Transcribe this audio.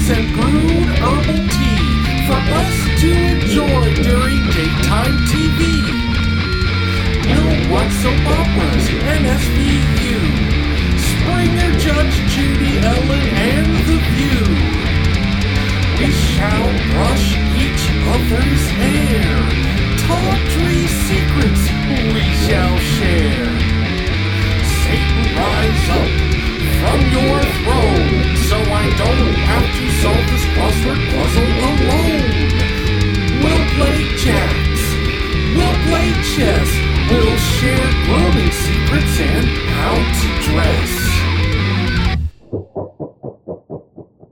juice and brewed herbal tea for us to enjoy during daytime TV. You'll watch soap operas and SVU, Springer, Judge Judy, Ellen, and The View. We shall brush each other's hair, tawdry secrets we shall share. Satan, rise up from your throne, so I don't have to solve this crossword puzzle alone. We'll play jacks, we'll play chess, we'll share grooming secrets and how to